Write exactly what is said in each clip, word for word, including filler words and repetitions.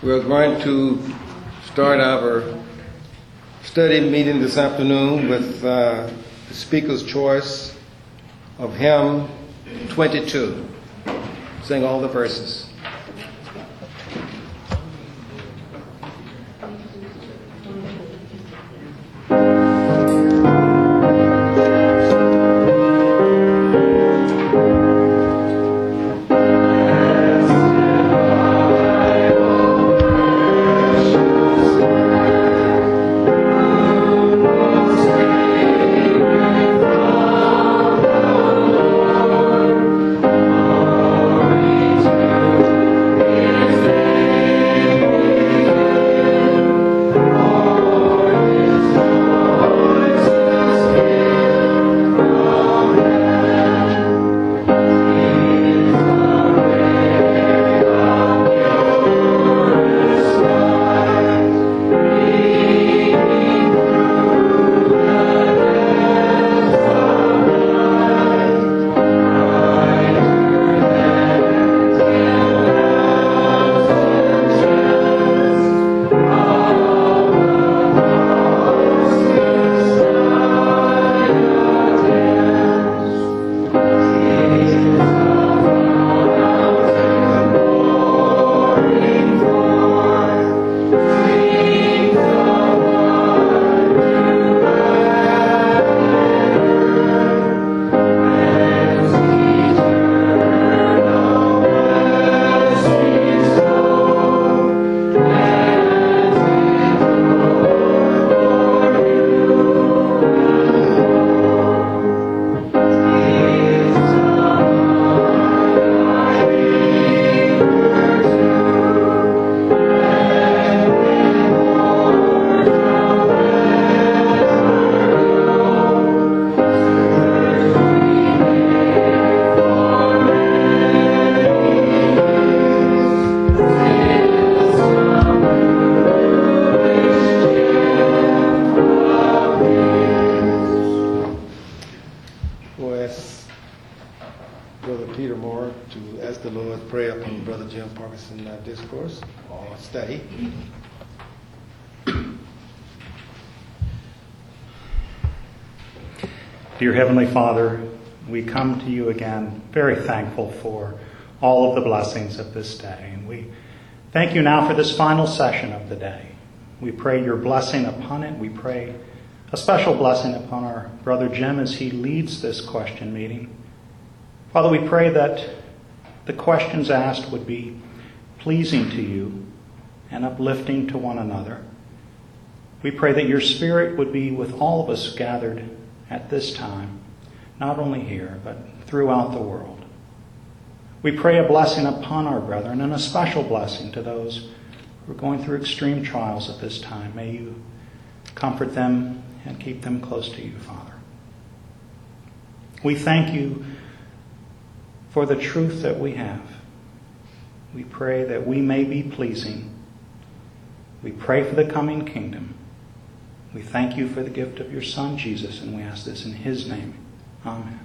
We're going to start our study meeting this afternoon with uh, the speaker's choice of hymn twenty-two. Sing all the verses. Dear Heavenly Father, we come to you again very thankful for all of the blessings of this day. And we thank you now for this final session of the day. We pray your blessing upon it. We pray a special blessing upon our brother Jim as he leads this question meeting. Father, we pray that the questions asked would be pleasing to you and uplifting to one another. We pray that your Spirit would be with all of us gathered at this time, not only here, but throughout the world. We pray a blessing upon our brethren and a special blessing to those who are going through extreme trials at this time. May you comfort them and keep them close to you, Father. We thank you for the truth that we have. We pray that we may be pleasing. We pray for the coming kingdom. We thank you for the gift of your Son, Jesus, and we ask this in his name. Amen.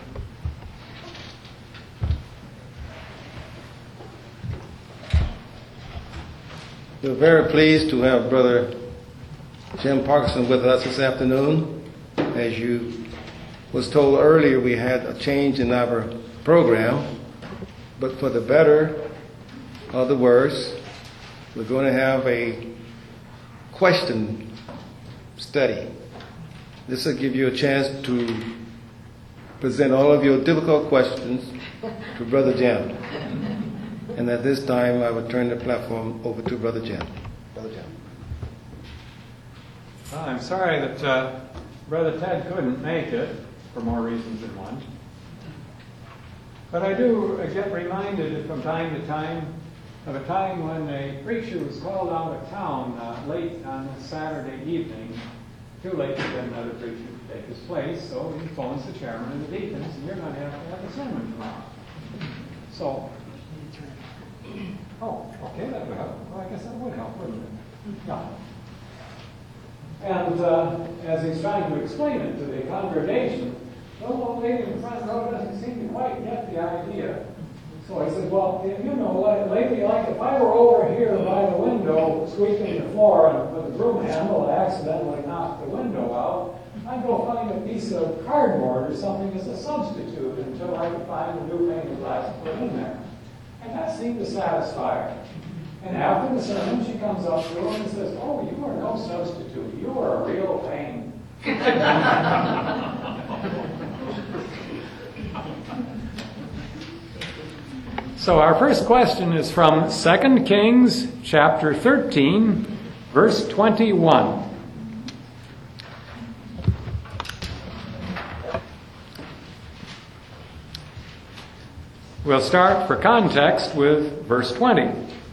We're very pleased to have Brother Jim Parkinson with us this afternoon. As you was told earlier, we had a change in our program, but for the better or the worse, we're going to have a question study. This will give you a chance to present all of your difficult questions to Brother Jim. And at this time, I would turn the platform over to Brother Jim. Brother Jim. Well, I'm sorry that uh, Brother Ted couldn't make it, for more reasons than one. But I do get reminded from time to time of a time when a preacher was called out of town uh, late on a Saturday evening, too late to get another preacher to take his place, so he phones the chairman and the deacons, and you're going to have to have a sermon tomorrow. So, oh, okay, that would help. Well, I guess that would help, wouldn't it? Yeah. And uh, as he's trying to explain it to the congregation, the old lady in the front row doesn't seem to quite get the idea. So he said, well, you know, lately, like if I were over here by the window sweeping the floor and with a broom handle, I accidentally knocked the window out, I'd go find a piece of cardboard or something as a substitute until I could find a new pane of glass to put in there. And that seemed to satisfy her. And after the sermon, she comes up to him and says, oh, you are no substitute. You are a real pain. So our first question is from Second Kings chapter thirteen, verse twenty-one. We'll start for context with verse twenty.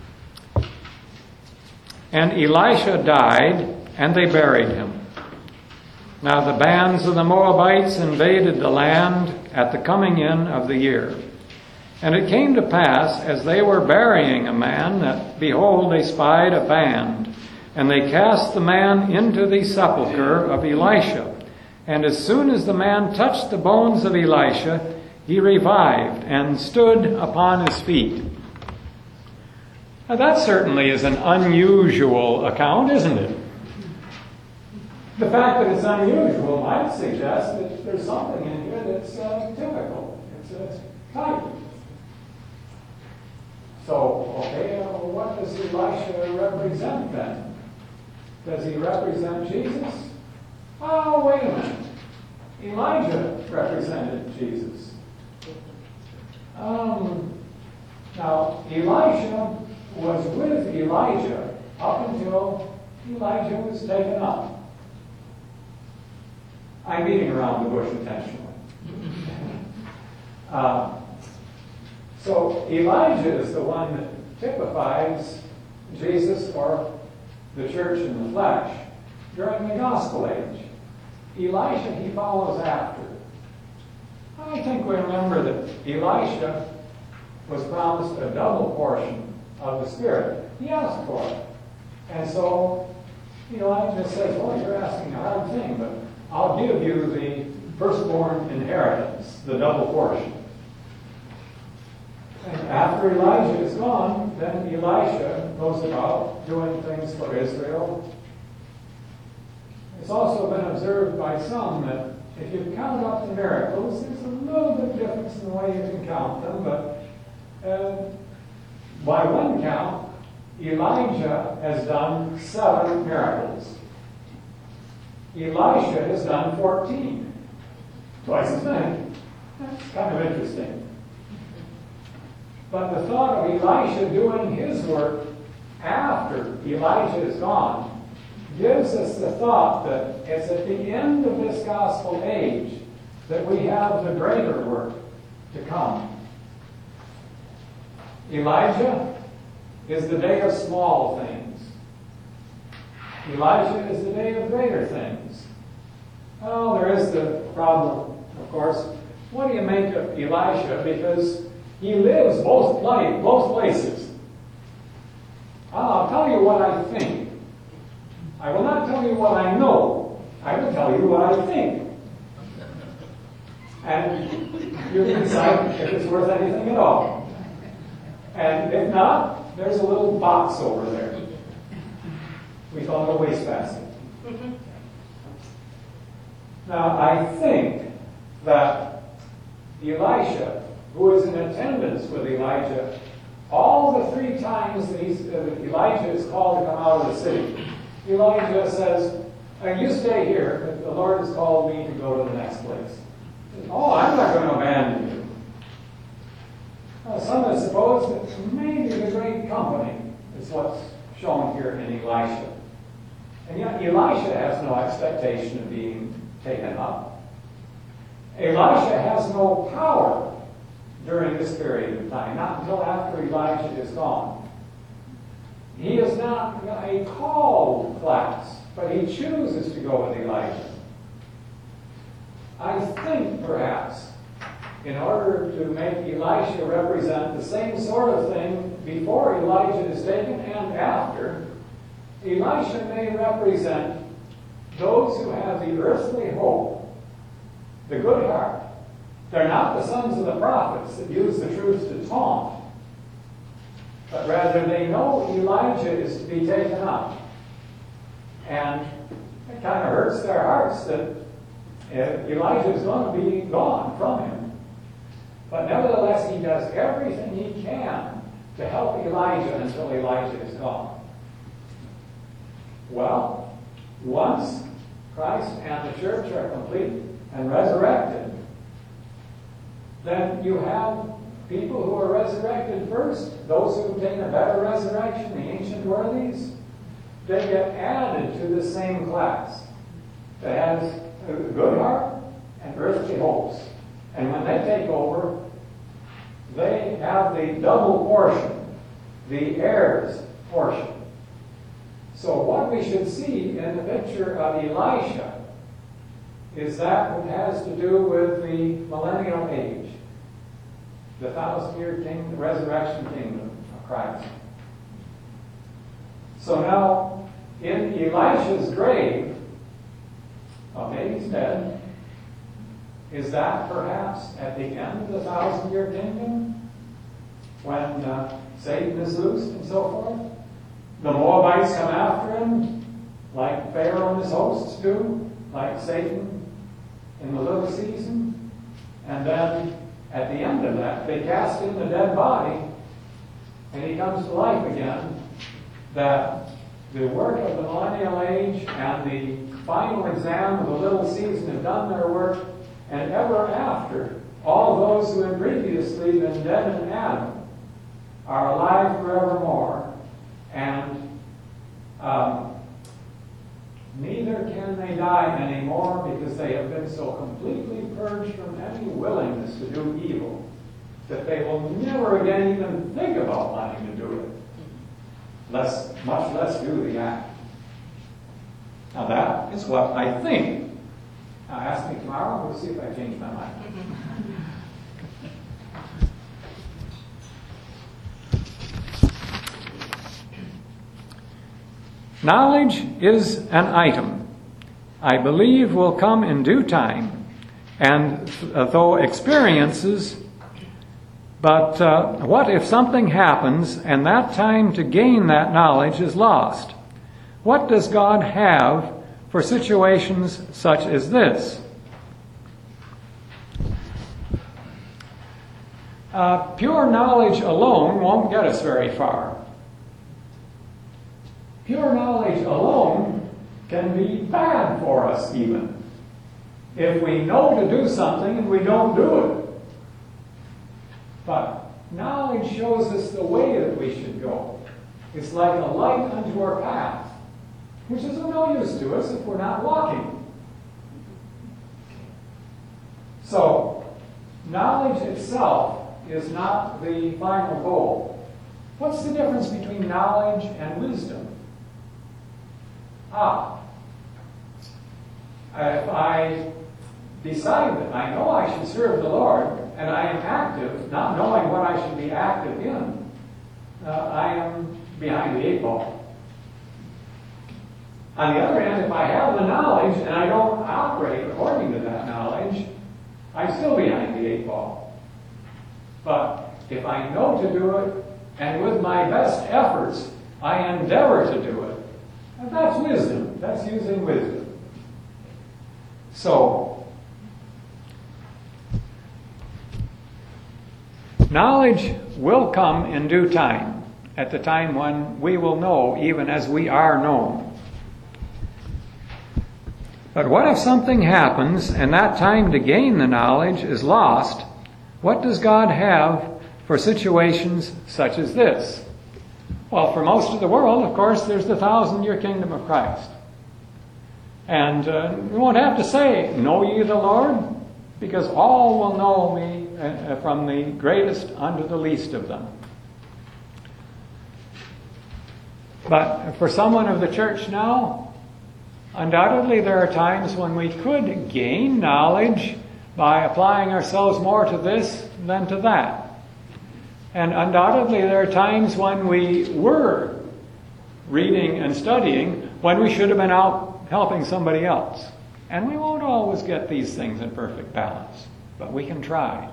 And Elisha died, and they buried him. Now the bands of the Moabites invaded the land at the coming in of the year. And it came to pass, as they were burying a man, that, behold, they spied a band. And they cast the man into the sepulchre of Elisha. And as soon as the man touched the bones of Elisha, he revived and stood upon his feet. Now that certainly is an unusual account, isn't it? The fact that it's unusual might suggest that there's something in here that's uh, typical. It's a type. So, okay, uh, what does Elisha represent then? Does he represent Jesus? Oh, wait a minute. Elijah represented Jesus. Um, now, Elisha was with Elijah up until Elijah was taken up. I'm beating around the bush intentionally. uh, So Elijah is the one that typifies Jesus or the church in the flesh during the gospel age. Elisha, he follows after. I think we remember that Elisha was promised a double portion of the Spirit. He asked for it. And so Elijah says, well, you're asking a hard thing, but I'll give you the firstborn inheritance, the double portion. And after Elijah is gone, then Elisha goes about doing things for Israel. It's also been observed by some that if you count up the miracles, there's a little bit difference in the way you can count them, but uh, by one count, Elijah has done seven miracles. Elisha has done fourteen. Twice as many. That's kind of interesting. But the thought of Elisha doing his work after Elijah is gone gives us the thought that it's at the end of this gospel age that we have the greater work to come. Elijah is the day of small things. Elijah is the day of greater things. Oh, there is the problem, of course. What do you make of Elisha? Because he lives both, play, both places. I'll tell you what I think. I will not tell you what I know. I will tell you what I think. And you can decide if it's worth anything at all. And if not, there's a little box over there. We call it a wastebasket. Now, I think that Elisha, who is in attendance with Elijah, all the three times that, he's, uh, that Elijah is called to come out of the city, Elijah says, uh, you stay here, the Lord has called me to go to the next place. Says, oh, I'm not going to abandon you. Uh, some have supposed that maybe the great company is what's shown here in Elisha. And yet Elisha has no expectation of being taken up. Elisha has no power during this period of time, not until after Elijah is gone. He is not a called class, but he chooses to go with Elijah. I think, perhaps, in order to make Elisha represent the same sort of thing before Elijah is taken and after, Elisha may represent those who have the earthly hope, the good heart, They're not the sons of the prophets that use the truth to taunt, but rather they know Elijah is to be taken up. And it kind of hurts their hearts that Elijah is going to be gone from him. But nevertheless, he does everything he can to help Elijah until Elijah is gone. Well, once Christ and the church are complete and resurrected, then you have people who are resurrected first, those who obtain a better resurrection, the ancient worthies, they get added to the same class that has a good heart and earthly hopes. And when they take over, they have the double portion, the heirs portion. So what we should see in the picture of Elisha is that which has to do with the millennial age, the thousand-year kingdom, the resurrection kingdom of Christ. So now, in Elisha's grave, well, maybe he's dead, is that perhaps at the end of the thousand-year kingdom, when uh, Satan is loosed and so forth? The Moabites come after him, like Pharaoh and his hosts do, like Satan in the little season. And then, at the end of that, they cast in the dead body, and he comes to life again. That the work of the millennial age and the final exam of the little season have done their work, and ever after, all those who had previously been dead in Adam are alive forevermore, and um, neither can they die anymore because they have been so completely purged from any willingness to do evil that they will never again even think about wanting to do it, less, much less do the act. Now that is what I think. Now ask me tomorrow, we'll see if I change my mind. Knowledge is an item I believe will come in due time, and uh, though experiences, but uh, what if something happens and that time to gain that knowledge is lost? What does God have for situations such as this? Uh, pure knowledge alone won't get us very far. Pure knowledge alone can be bad for us even. If we know to do something and we don't do it. But knowledge shows us the way that we should go. It's like a light unto our path, which is of no use to us if we're not walking. So, knowledge itself is not the final goal. What's the difference between knowledge and wisdom? Ah, if I decide that I know I should serve the Lord, and I am active, not knowing what I should be active in, uh, I am behind the eight ball. On the other hand, if I have the knowledge and I don't operate according to that knowledge, I'm still behind the eight ball. But if I know to do it, and with my best efforts, I endeavor to do it, and that's wisdom. That's using wisdom. So, knowledge will come in due time, at the time when we will know even as we are known. But what if something happens and that time to gain the knowledge is lost? What does God have for situations such as this? Well, for most of the world, of course, there's the thousand-year kingdom of Christ. And uh, we won't have to say, know ye the Lord? Because all will know me uh, from the greatest unto the least of them. But for someone of the church now, undoubtedly there are times when we could gain knowledge by applying ourselves more to this than to that. And undoubtedly there are times when we were reading and studying when we should have been out helping somebody else. And we won't always get these things in perfect balance. but we can try.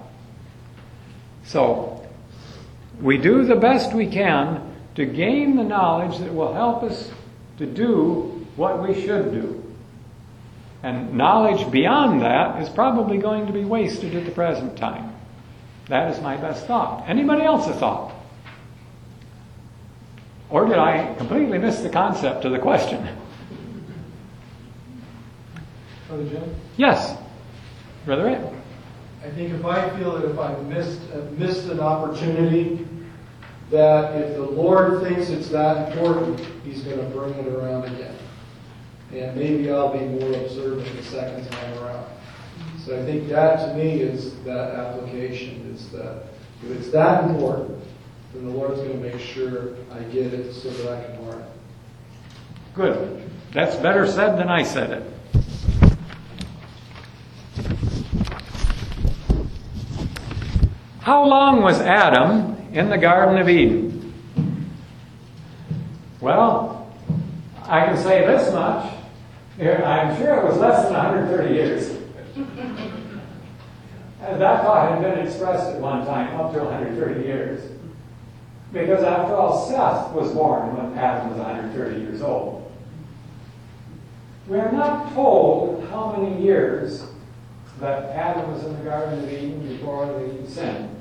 So, we do the best we can to gain the knowledge that will help us to do what we should do. And knowledge beyond that is probably going to be wasted at the present time. That is my best thought. Anybody else a thought? Or did I completely miss the concept of the question? Brother Jim? Yes. Brother Ed? I think if I feel that if I've missed, uh, missed an opportunity, that if the Lord thinks it's that important, He's going to bring it around again. And maybe I'll be more observant the second time around. So I think that to me is that application, is that if it's that important, then the Lord's going to make sure I get it so that I can learn it. Good. That's better said than I said it. How long was Adam in the Garden of Eden? Well, I can say this much. I'm sure it was less than one hundred thirty years. And that thought had been expressed at one time, up to one hundred thirty years. Because after all, Seth was born when Adam was one hundred thirty years old. We are not told how many years that Adam was in the Garden of Eden before the sin.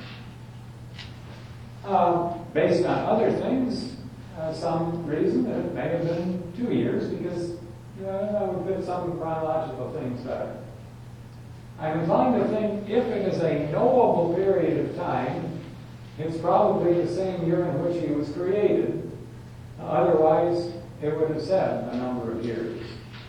Uh, based on other things, uh, some reason that it may have been two years because uh, that would fit some chronological things better. I'm inclined to think if it is a knowable period of time, it's probably the same year in which he was created. Otherwise, it would have said a number of years.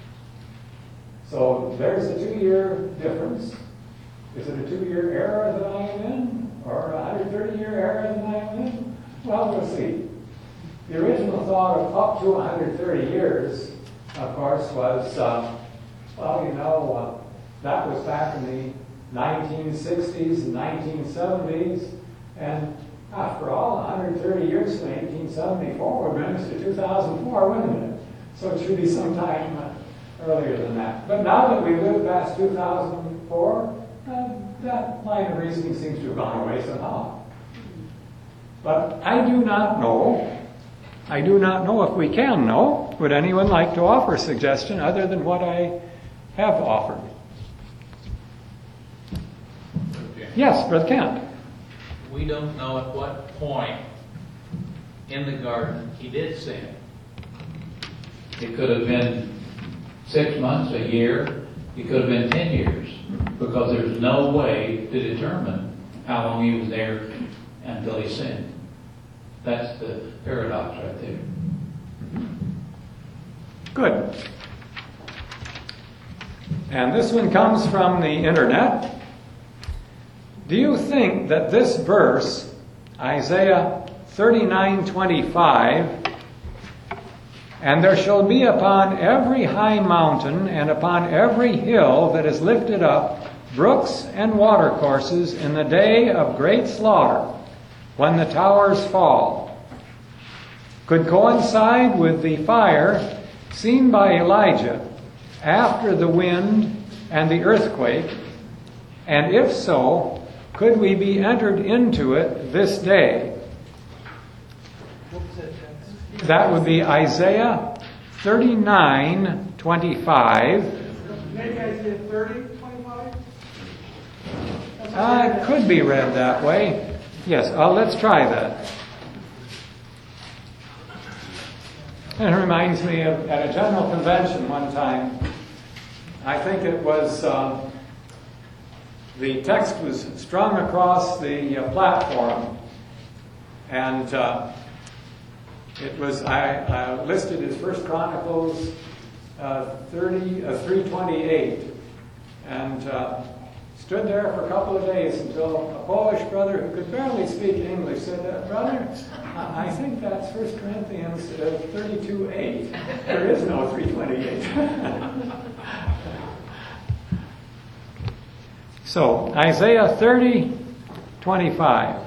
So there's a two-year difference. Is it a two-year era that I am in? Or a one hundred thirty-year era that I am in? Well, we'll see. The original thought of up to one hundred thirty years, of course, was, uh, well, you know, uh, that was back in the nineteen sixties and nineteen seventies. And after all, one hundred thirty years from eighteen seventy-four would bring us to two thousand four, wouldn't it? So it should be sometime uh, earlier than that. But now that we live past two thousand four, uh, that line of reasoning seems to have gone away somehow. But I do not know, I do not know if we can know. Would anyone like to offer a suggestion other than what I have offered? Okay. Yes, Brother Kent. We don't know at what point in the garden he did sin. It could have been six months, a year. It could have been ten years. Because there's no way to determine how long he was there until he sinned. That's the paradox right there. Good. And this one comes from the internet. Do you think that this verse, Isaiah thirty-nine twenty-five, and there shall be upon every high mountain and upon every hill that is lifted up brooks and watercourses in the day of great slaughter, when the towers fall, could coincide with the fire seen by Elijah after the wind and the earthquake? And if so, could we be entered into it this day? That would be Isaiah thirty-nine twenty-five. Maybe Isaiah thirty, twenty-five? Uh, it could be read that way. Yes, uh, let's try that. It reminds me of at a general convention one time. I think it was uh, the text was strung across the uh, platform, and uh, it was I uh, listed as First Chronicles uh, thirty uh, three twenty eight, and. Uh, Stood there for a couple of days until a Polish brother who could barely speak English said, uh, "Brother, I think that's First Corinthians uh, thirty-two eight. There is no three twenty-eight." So Isaiah thirty twenty-five.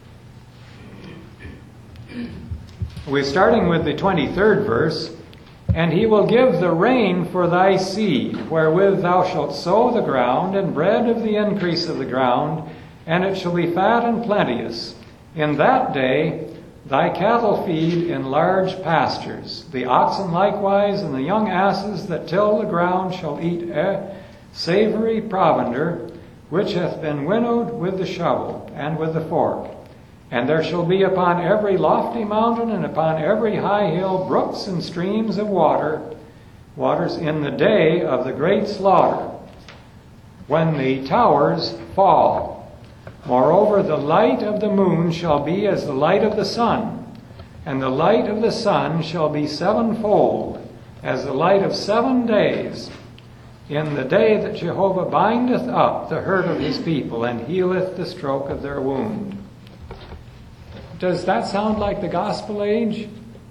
We're starting with the twenty-third verse. And he will give the rain for thy seed, wherewith thou shalt sow the ground, and bread of the increase of the ground, and it shall be fat and plenteous. In that day thy cattle feed in large pastures. The oxen likewise, and the young asses that till the ground shall eat a savory provender, which hath been winnowed with the shovel and with the fork. And there shall be upon every lofty mountain and upon every high hill brooks and streams of water, waters in the day of the great slaughter, when the towers fall. Moreover, the light of the moon shall be as the light of the sun, and the light of the sun shall be sevenfold, as the light of seven days, in the day that Jehovah bindeth up the hurt of his people, and healeth the stroke of their wound. Does that sound like the gospel age?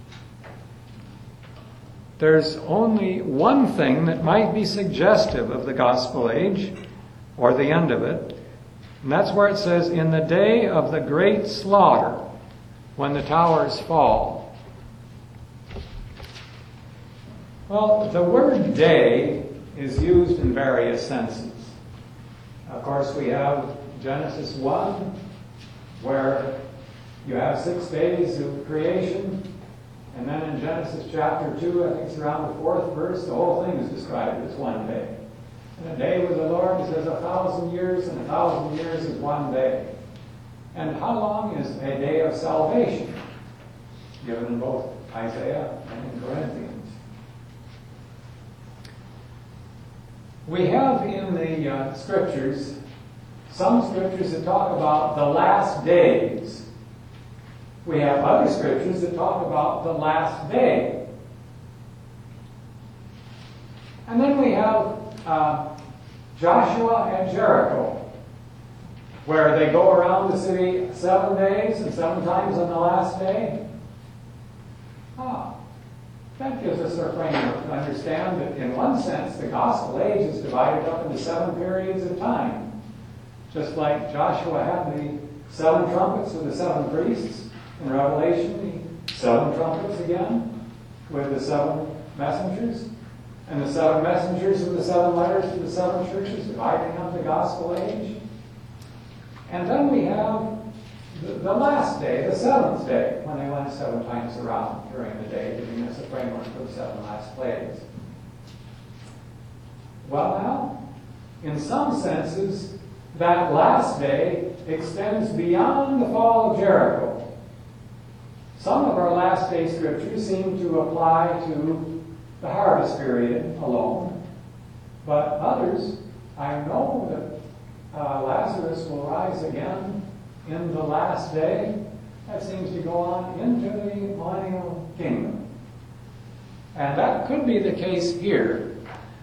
There's only one thing that might be suggestive of the gospel age, or the end of it, and that's where it says, in the day of the great slaughter, when the towers fall. Well, the word day is used in various senses. Of course, we have Genesis one, where you have six days of creation, and then in Genesis chapter two, I think it's around the fourth verse, the whole thing is described as one day. And a day with the Lord is as a thousand years, and a thousand years is one day. And how long is a day of salvation? Given in both Isaiah and in Corinthians. We have in the uh, scriptures some scriptures that talk about the last days. We have other scriptures that talk about the last day. And then we have uh, Joshua and Jericho, where they go around the city seven days and seven times on the last day. Ah, that gives us our framework to understand that in one sense the gospel age is divided up into seven periods of time. Just like Joshua had the seven trumpets with the seven priests, in Revelation, the seven trumpets again with the seven messengers, and the seven messengers with the seven letters to the seven churches, dividing up the gospel age. And then we have the, the last day, the seventh day, when they went seven times around during the day, giving us a framework for the seven last plagues. Well now, in some senses, that last day extends beyond the fall of Jericho. Some of our last day scriptures seem to apply to the harvest period alone, but others, I know that uh, Lazarus will rise again in the last day. That seems to go on into the millennial kingdom. And that could be the case here,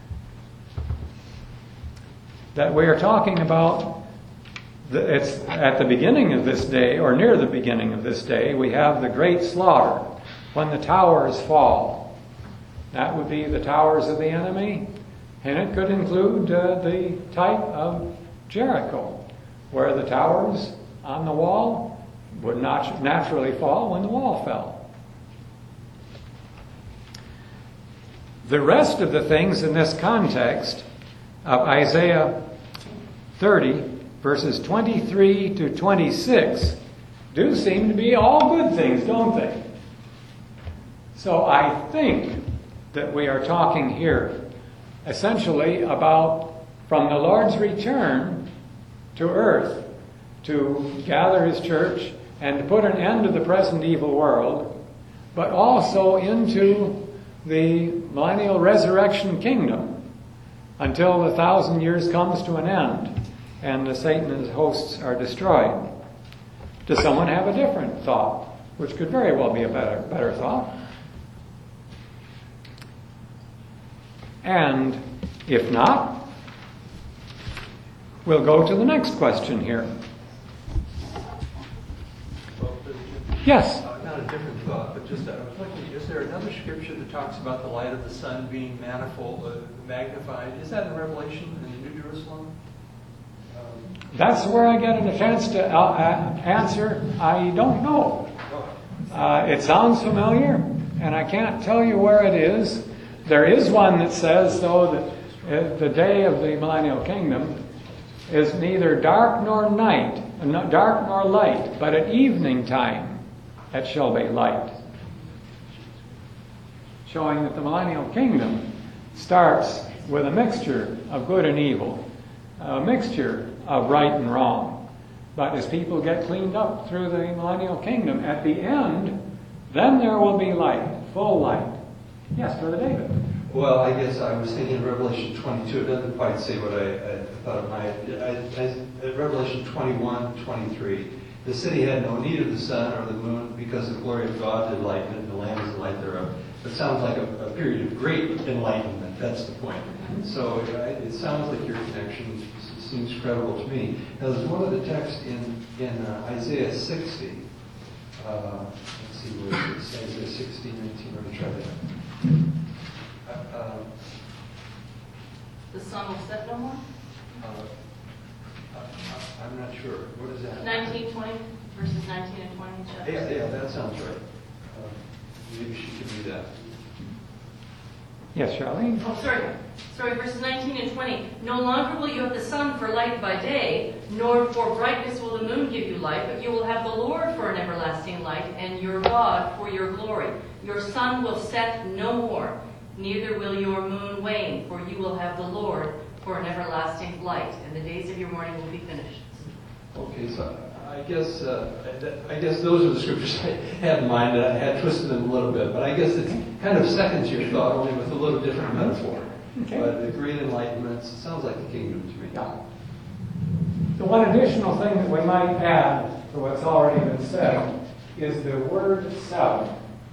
that we are talking about. The, it's at the beginning of this day, or near the beginning of this day, we have the great slaughter, when the towers fall. That would be the towers of the enemy, and it could include uh, the type of Jericho, where the towers on the wall would not naturally fall when the wall fell. The rest of the things in this context of Isaiah thirty, verses twenty-three to twenty-six, do seem to be all good things, don't they? So I think that we are talking here essentially about from the Lord's return to earth to gather his church and to put an end to the present evil world, but also into the millennial resurrection kingdom until the thousand years comes to an end and the Satan and his hosts are destroyed. Does someone have a different thought, which could very well be a better, better thought? And if not, we'll go to the next question here. Well, Yes? uh, not a different thought, but just uh, I was looking, is there another scripture that talks about the light of the sun being manifold, uh, magnified? Is that in Revelation in the New Jerusalem? Um, That's where I get a chance to uh, answer. I don't know. Uh, it sounds familiar, and I can't tell you where it is. There is one that says, though, that uh, the day of the millennial kingdom is neither dark nor night, not dark nor light, but at evening time it shall be light. Showing that the millennial kingdom starts with a mixture of good and evil, a mixture of right and wrong. But as people get cleaned up through the millennial kingdom, at the end, then there will be light, full light. Yes, Brother David. Well, I guess I was thinking of Revelation twenty-two. It doesn't quite say what I, I thought it might. I, I, at Revelation twenty-one, twenty-three, the city had no need of the sun or the moon because the glory of God did lighten it, and the Lamb is the light thereof. It sounds like a, a period of great enlightenment. That's the point. So it, it sounds like your connection seems credible to me. Now, there's one other text in, in uh, Isaiah sixty. Uh, let's see where it is. Isaiah sixty, nineteen. Let me try that. Uh, uh, The sun will set no more? uh, uh, I'm not sure. What is that? nineteen, twenty, verses nineteen and twenty. Chapter Yeah, six. yeah, that sounds right. Uh, maybe she can do that. Yes, Charlene? Oh, sorry. Sorry, verses nineteen and twenty. No longer will you have the sun for light by day, nor for brightness will the moon give you light, but you will have the Lord for an everlasting light, and your God for your glory. Your sun will set no more, neither will your moon wane, for you will have the Lord for an everlasting light, and the days of your mourning will be finished. Okay, so I guess uh, I guess those are the scriptures I had in mind. I had twisted them a little bit, but I guess it kind of seconds your thought, only with a little different metaphor. Okay. But the great enlightenment sounds like the kingdom to me. Yeah. The one additional thing that we might add to what's already been said is the word seven.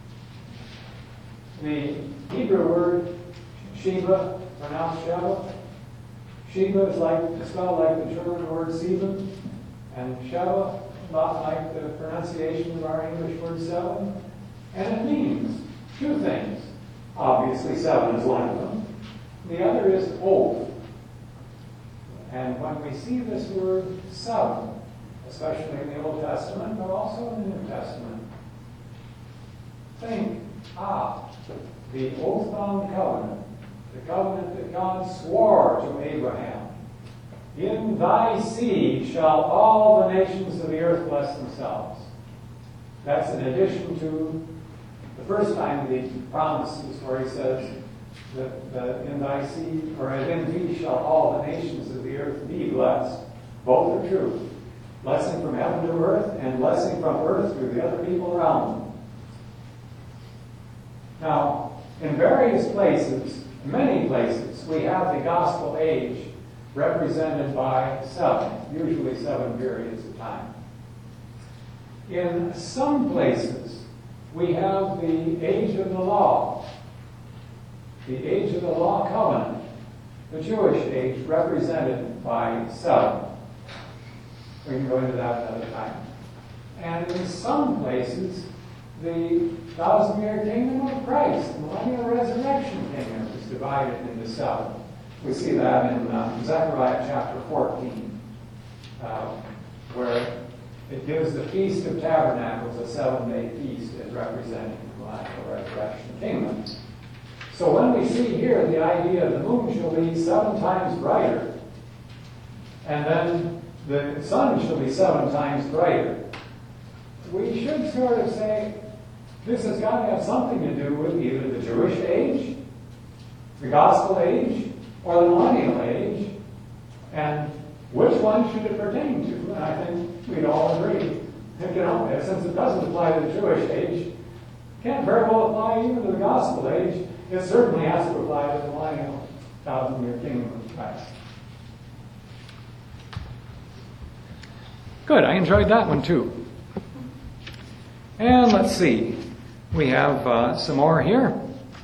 The Hebrew word Sheba, pronounced Sheba. Sheba is like, spelled like the German word Sieben, and Sheba, not like the pronunciation of our English word seven. And it means two things. Obviously, seven is one of them. The other is oath. And when we see this word seven, especially in the Old Testament, but also in the New Testament, think, ah, the oath-bound covenant, the covenant that God swore to Abraham. In thy seed shall all the nations of the earth bless themselves. That's in addition to the first time the promises where he says that, that in thy seed, or in thee shall all the nations of the earth be blessed. Both are true. Blessing from heaven to earth and blessing from earth through the other people around them. Now, in various places, many places, we have the gospel age represented by seven, usually seven periods of time. In some places, we have the age of the law, the age of the law covenant, the Jewish age represented by seven. We can go into that another time. And in some places, the thousand-year kingdom of Christ, the millennial resurrection kingdom, is divided into seven. We see that in uh, Zechariah chapter fourteen, uh, where it gives the Feast of Tabernacles, a seven-day feast, as representing the millennial resurrection kingdom. So when we see here the idea the moon shall be seven times brighter, and then the sun shall be seven times brighter, we should sort of say, this has got to have something to do with either the Jewish age, the gospel age, or the millennial age, and which one should it pertain to? And I think we'd all agree. You know, since it doesn't apply to the Jewish age, it can't very well apply even to the gospel age. It certainly has to apply to the millennial thousand-year kingdom of Christ. Good, I enjoyed that one too. And let's see, we have uh, some more here.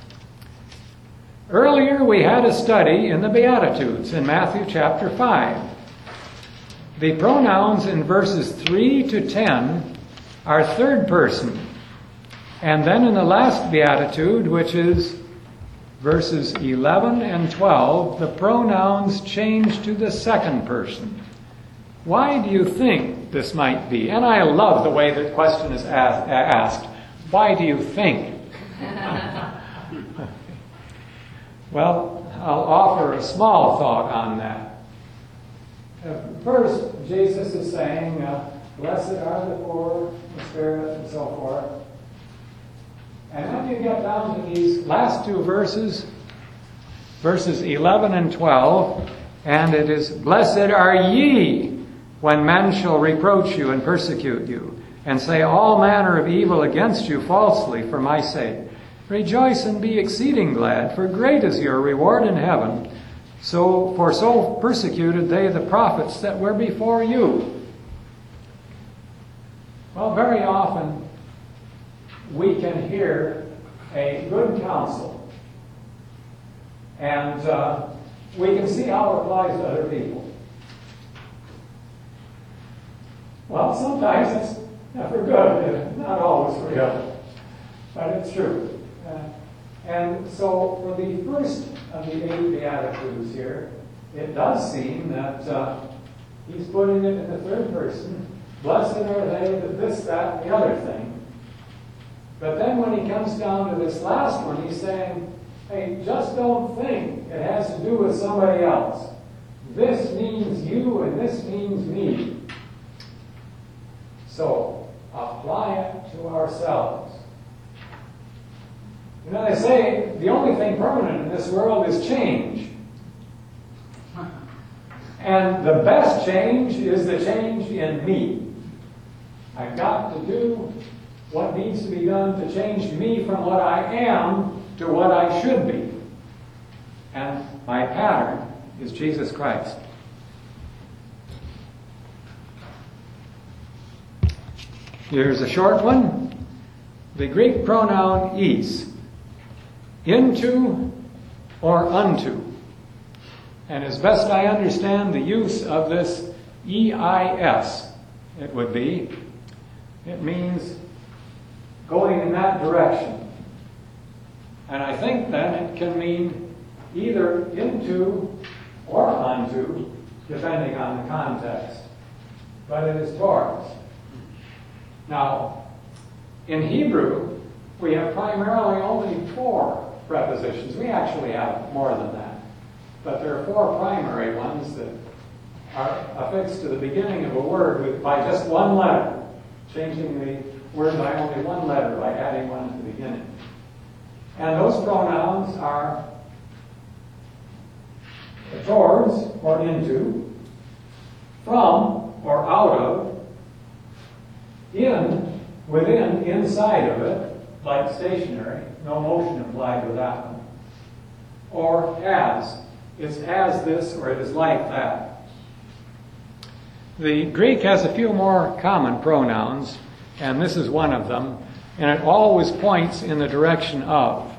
Earlier we had a study in the Beatitudes in Matthew chapter five. The pronouns in verses three to ten are third person. And then in the last Beatitude, which is verses eleven and twelve, the pronouns change to the second person. Why do you think this might be? And I love the way the question is asked. Why do you think Well, I'll offer a small thought on that. Uh, First, Jesus is saying, uh, blessed are the poor in spirit and so forth. And then you get down to these last two verses, verses eleven and twelve, and it is, blessed are ye when men shall reproach you and persecute you, and say all manner of evil against you falsely for my sake. Rejoice and be exceeding glad, for great is your reward in heaven. So, for so persecuted they the prophets that were before you. Well, very often we can hear a good counsel, and uh, we can see how it applies to other people. Well, sometimes it's for good, not always for good, but it's true. Uh, and so, for the first of the eight Beatitudes here, it does seem that uh, he's putting it in the third person. Blessed are they that this, that, and the other thing. But then when he comes down to this last one, he's saying, hey, just don't think it has to do with somebody else. This means you and this means me. So, apply it to ourselves. You know, they say the only thing permanent in this world is change. And the best change is the change in me. I've got to do what needs to be done to change me from what I am to what I should be. And my pattern is Jesus Christ. Here's a short one. The Greek pronoun is, into or unto. And as best I understand the use of this E I S, it would be, it means going in that direction. And I think then it can mean either into or unto, depending on the context. But it is towards. Now, in Hebrew, we have primarily only four prepositions. We actually have more than that. But there are four primary ones that are affixed to the beginning of a word with, by just one letter, changing the word by only one letter by adding one at the beginning. And those pronouns are towards or into, from or out of, in, within, inside of it, like stationary, no motion implied with that one, or as. It's as this or it is like that. The Greek has a few more common pronouns, and this is one of them, and it always points in the direction of.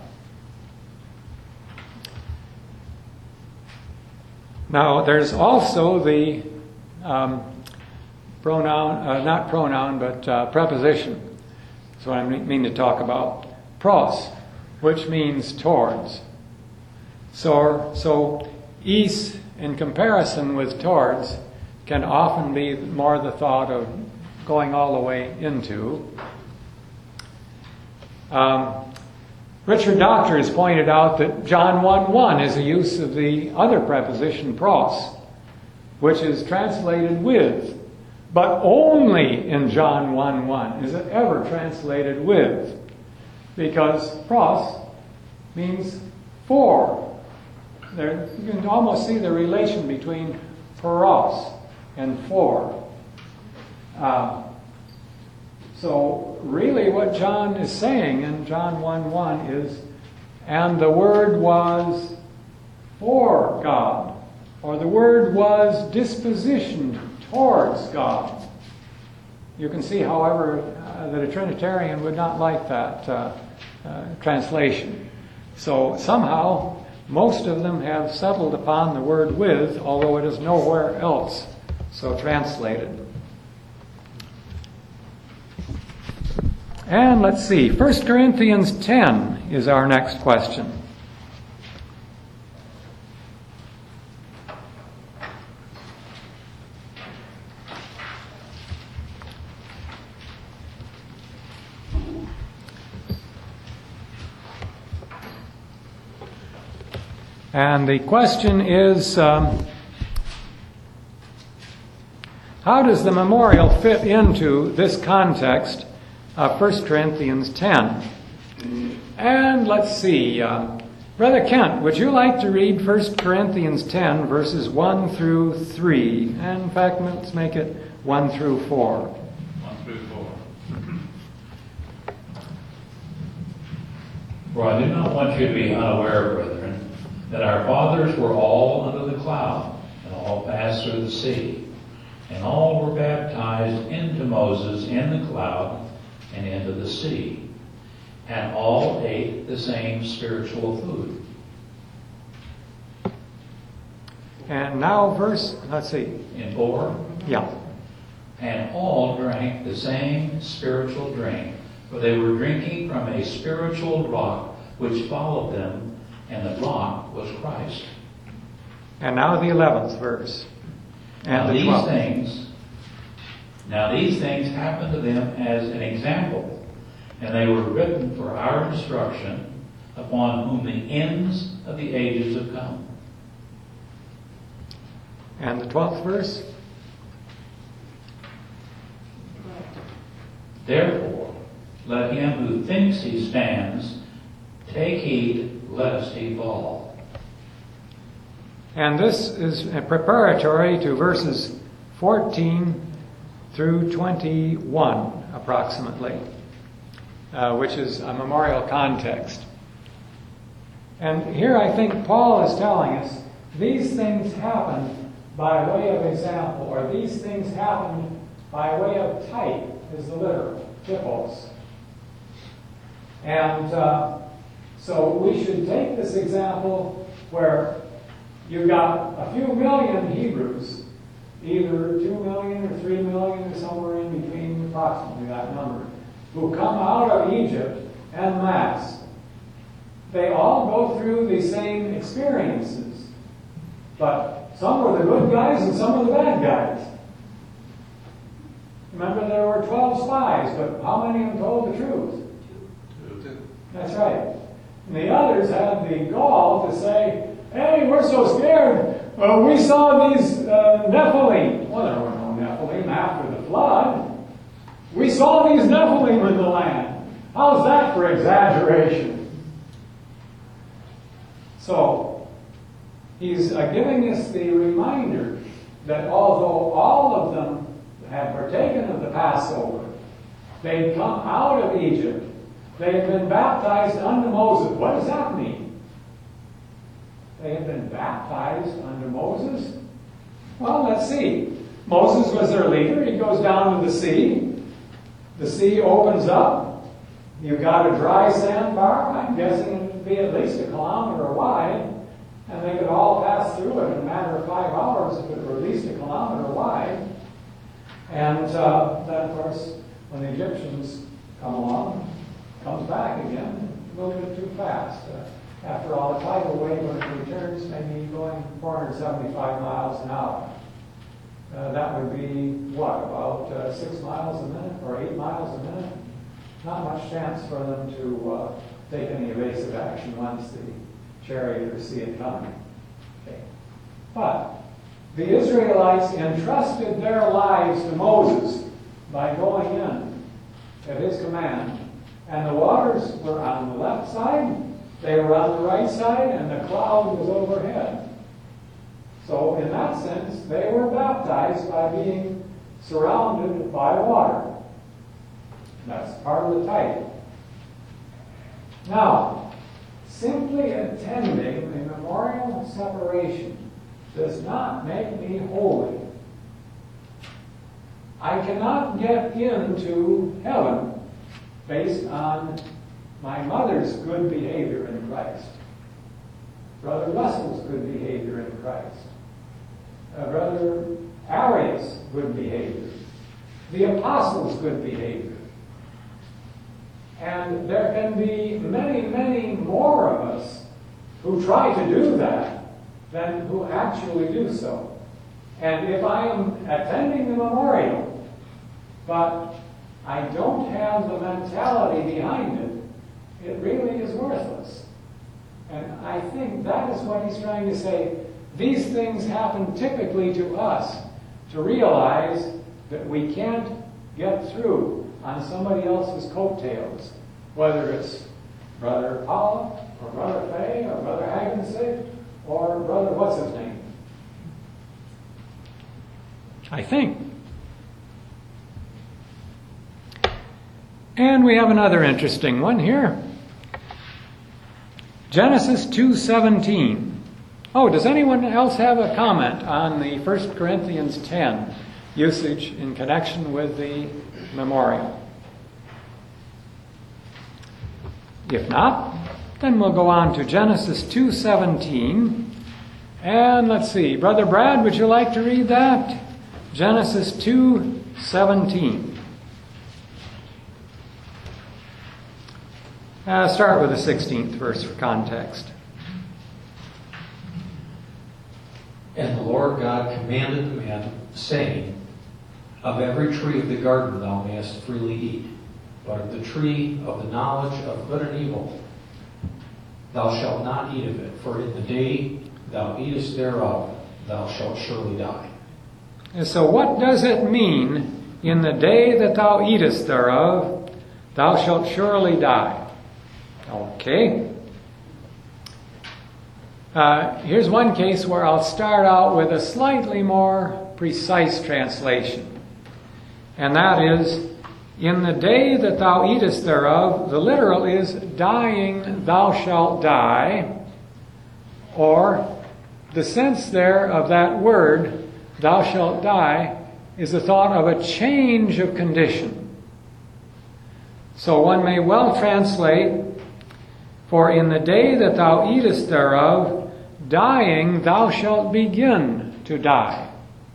Now, there's also the um, pronoun, uh, not pronoun, but uh, preposition. That's what I mean to talk about. Pros, which means towards. So, so east, in comparison with towards, can often be more the thought of going all the way into. Um, Richard Doctor has pointed out that John one one is a use of the other preposition pros, which is translated with, but only in John one one is it ever translated with, because pros means for. There, you can almost see the relation between poros and for. Uh, so really what John is saying in John one one is, and the Word was for God, or the Word was dispositioned towards God. You can see, however, uh, that a Trinitarian would not like that uh, uh, translation. So somehow most of them have settled upon the word with, although it is nowhere else so translated. And let's see, First Corinthians ten is our next question. And the question is, um, how does the memorial fit into this context of First Corinthians ten? And let's see, uh, Brother Kent, would you like to read First Corinthians ten, verses one through three? And in fact, let's make it one through four. one through four. For I do not want you to be unaware, brethren, that our fathers were all under the cloud, and all passed through the sea, and all were baptized into Moses in the cloud and into the sea, and all ate the same spiritual food. And now verse, let's see. In four, Yeah. and all drank the same spiritual drink, for they were drinking from a spiritual rock which followed them, and the rock was Christ. And now the eleventh verse. And Now the these twelfth. things, now these things happened to them as an example, and they were written for our instruction, upon whom the ends of the ages have come. And the twelfth verse. Therefore, let him who thinks he stands take heed lest he fall. And this is preparatory to verses fourteen through twenty-one, approximately, uh, which is a memorial context. And here I think Paul is telling us these things happen by way of example, or these things happen by way of type, is the literal, typos. And uh, so we should take this example where you've got a few million Hebrews, either two million or three million or somewhere in between, approximately that number, who come out of Egypt en masse. They all go through the same experiences, but some were the good guys and some were the bad guys. Remember, there were twelve spies, but how many of them told the truth? Two. That's right. And the others had the gall to say, hey, we're so scared. Well, we saw these uh, Nephilim. Well, there were no Nephilim after the flood. We saw these Nephilim in the land. How's that for exaggeration? So, he's uh, giving us the reminder that although all of them had partaken of the Passover, they'd come out of Egypt, they had been baptized unto Moses. What does that mean? They had been baptized under Moses? Well, let's see. Moses was their leader. He goes down to the sea. The sea opens up. You've got a dry sandbar. I'm guessing it would be at least a kilometer wide. And they could all pass through it in a matter of five hours if it were at least a kilometer wide. And uh, then, of course, when the Egyptians come along, comes back again, a little bit too fast. Uh, After all, the tidal wave, when it returns, maybe going four hundred seventy-five miles an hour. Uh, that would be, what, about uh, six miles a minute or eight miles a minute? Not much chance for them to uh, take any evasive action once the charioteers see it coming. Okay. But the Israelites entrusted their lives to Moses by going in at his command. And the waters were on the left side, they were on the right side, and the cloud was overhead. So in that sense, they were baptized by being surrounded by water. That's part of the type. Now, simply attending the memorial separation does not make me holy. I cannot get into heaven based on my mother's good behavior in Christ, Brother Russell's good behavior in Christ, uh, Brother Arias' good behavior, the apostles' good behavior. And there can be many, many more of us who try to do that than who actually do so. And if I am attending the memorial, but I don't have the mentality behind it, it really is worthless. And I think that is what he's trying to say. These things happen typically to us to realize that we can't get through on somebody else's coattails, whether it's Brother Paula, or Brother Fay, or Brother Hagensick, or Brother what's his name. I think. And we have another interesting one here. Genesis two seventeen. Oh, does anyone else have a comment on the First Corinthians ten usage in connection with the memorial? If not, then we'll go on to Genesis two seventeen. And let's see, Brother Brad, would you like to read that? Genesis two seventeen. Uh, start with the sixteenth verse for context. And the Lord God commanded the man, saying, Of every tree of the garden thou mayest freely eat, but of the tree of the knowledge of good and evil thou shalt not eat of it, for in the day thou eatest thereof thou shalt surely die. And so what does it mean, in the day that thou eatest thereof thou shalt surely die? Okay. Uh, here's one case where I'll start out with a slightly more precise translation. And that is, in the day that thou eatest thereof, the literal is, dying thou shalt die, or the sense there of that word, thou shalt die, is the thought of a change of condition. So one may well translate, for in the day that thou eatest thereof, dying thou shalt begin to die.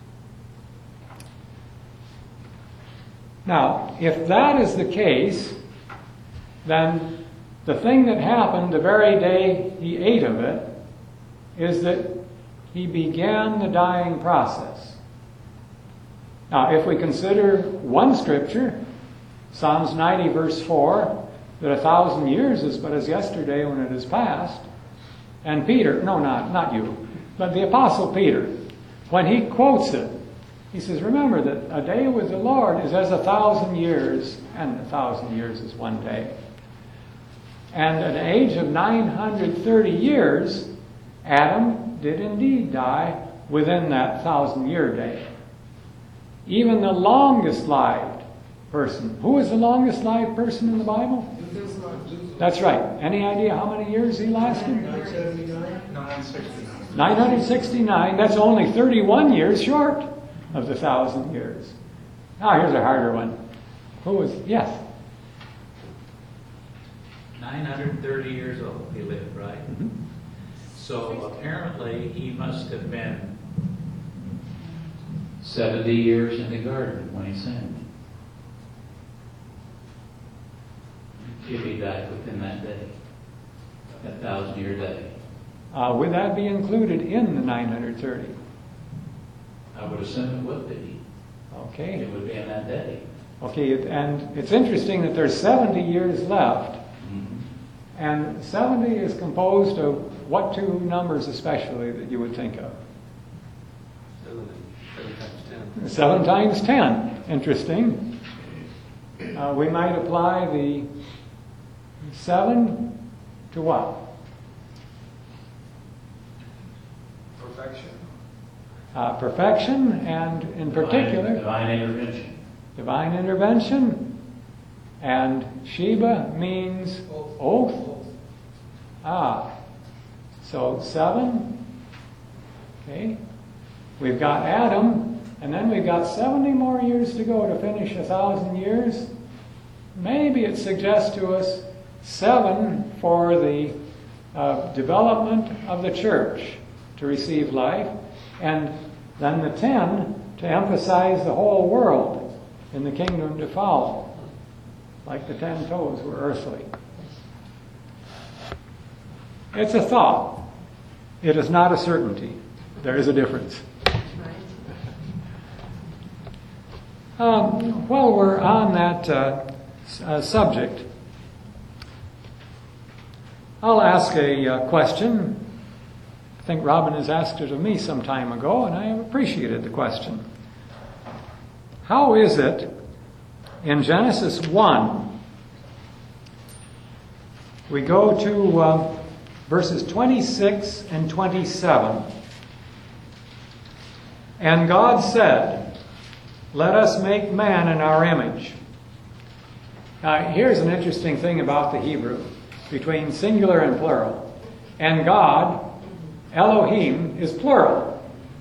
Now, if that is the case, then the thing that happened the very day he ate of it is that he began the dying process. Now, if we consider one scripture, Psalms ninety verse four, that a thousand years is but as yesterday when it is past. And Peter, no, not, not you, but the Apostle Peter, when he quotes it, he says, remember that a day with the Lord is as a thousand years, and a thousand years is one day. And at an age of nine hundred thirty years, Adam did indeed die within that thousand year day. Even the longest lived person. Who is the longest lived person in the Bible? That's right. Any idea how many years he lasted? nine hundred sixty-nine. That's only thirty-one years short of the thousand years. Now here's a harder one. Who was, yes? nine hundred thirty years old he lived, right? Mm-hmm. So apparently he must have been seventy years in the garden when he sinned. If he died within that day, that thousand year day. Uh, would that be included in the nine hundred thirty? I would assume it would be. Okay. It would be in that day. Okay, it- and it's interesting that there's seventy years left, Mm-hmm. and seventy is composed of what two numbers especially that you would think of? Seven times ten. Interesting. Uh, we might apply the seven to what? Perfection. Uh, perfection, and in particular, Divine, divine intervention. divine intervention. And Sheba means oath. Ah, so seven. Okay. We've got Adam, and then we've got seventy more years to go to finish a thousand years. Maybe it suggests to us seven for the uh, development of the church to receive life, and then the ten to emphasize the whole world in the kingdom to follow, like the ten toes were earthly. It's a thought. It is not a certainty. There is a difference. Um, while we're on that uh, uh, subject, I'll ask a uh, question. I think Robin has asked it of me some time ago, and I have appreciated the question. How is it in Genesis one, we go to uh, verses twenty-six and twenty-seven, and God said, "Let us make man in our image." Now, here's an interesting thing about the Hebrew, between singular and plural. And God, Elohim, is plural.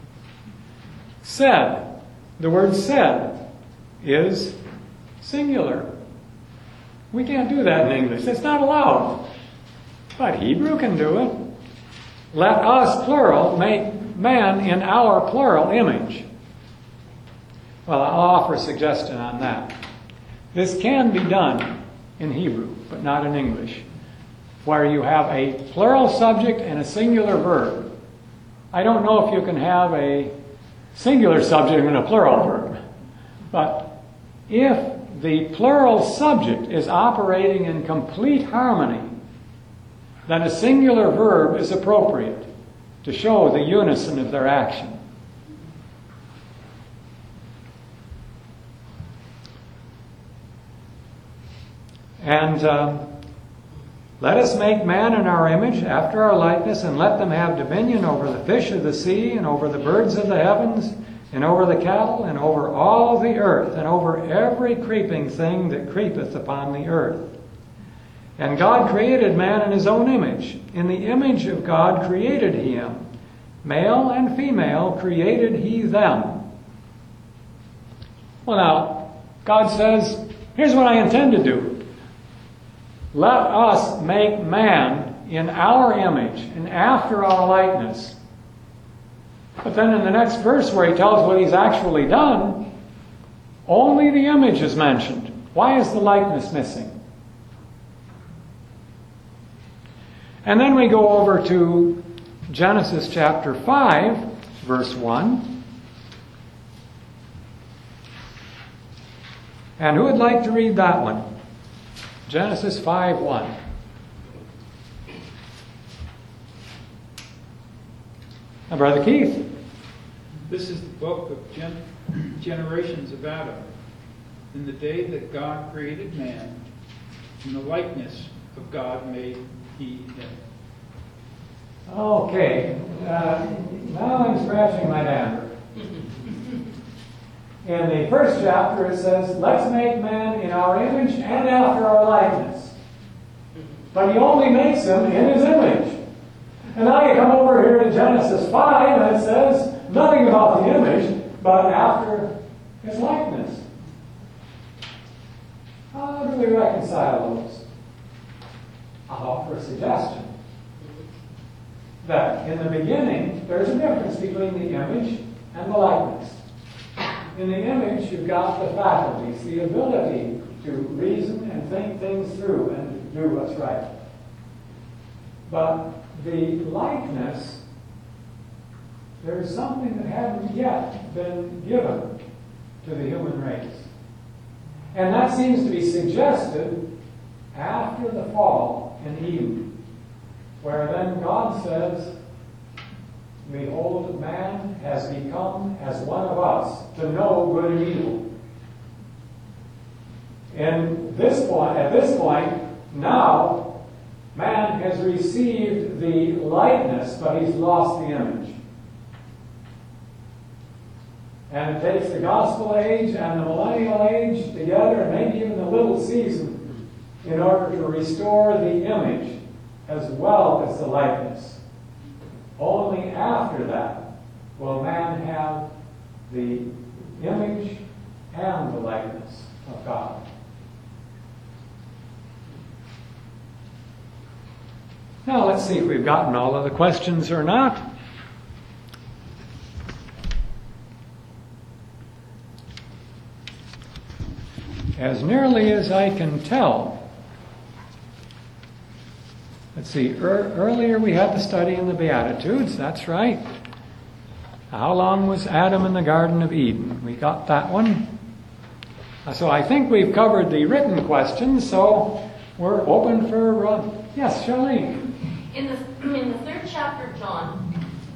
Said, the word said is singular. We can't do that in English. It's not allowed. But Hebrew can do it. Let us, plural, make man in our plural image. Well, I'll offer a suggestion on that. This can be done in Hebrew, but not in English, where you have a plural subject and a singular verb. I don't know if you can have a singular subject and a plural verb, but if the plural subject is operating in complete harmony, then a singular verb is appropriate to show the unison of their action. And uh, let us make man in our image, after our likeness, and let them have dominion over the fish of the sea, and over the birds of the heavens, and over the cattle, and over all the earth, and over every creeping thing that creepeth upon the earth. And God created man in his own image. In the image of God created he him. Male and female created he them. Well, now, God says, here's what I intend to do. Let us make man in our image and after our likeness. But then in the next verse where he tells what he's actually done, only the image is mentioned. Why is the likeness missing? And then we go over to Genesis chapter five, verse one. And who would like to read that one? Genesis five one. Now, Brother Keith. This is the book of gen- generations of Adam. In the day that God created man, in the likeness of God made he him. Okay. Uh, now I'm scratching my dander. In the first chapter it says, let's make man in our image and after our likeness. But he only makes him in his image. And now you come over here to Genesis five and it says nothing about the image, but after his likeness. How do we reconcile those? I'll offer a suggestion. That in the beginning, there's a difference between the image and the likeness. In the image, you've got the faculties, the ability to reason and think things through and do what's right. But the likeness, there's something that hadn't yet been given to the human race. And that seems to be suggested after the fall in Eden, where then God says, behold, man has become as one of us, to know good and evil. And this point, at this point, now, man has received the likeness, but he's lost the image. And it takes the gospel age and the millennial age together, and maybe even the little season, in order to restore the image as well as the likeness. Only after that will man have the image and the likeness of God. Now let's see if we've gotten all of the questions or not. As nearly as I can tell, let's see, er, earlier we had the study in the Beatitudes, that's right. How long was Adam in the Garden of Eden? We got that one. So I think we've covered the written questions, so we're open for, uh, yes, Charlene. In the, in the third chapter of John,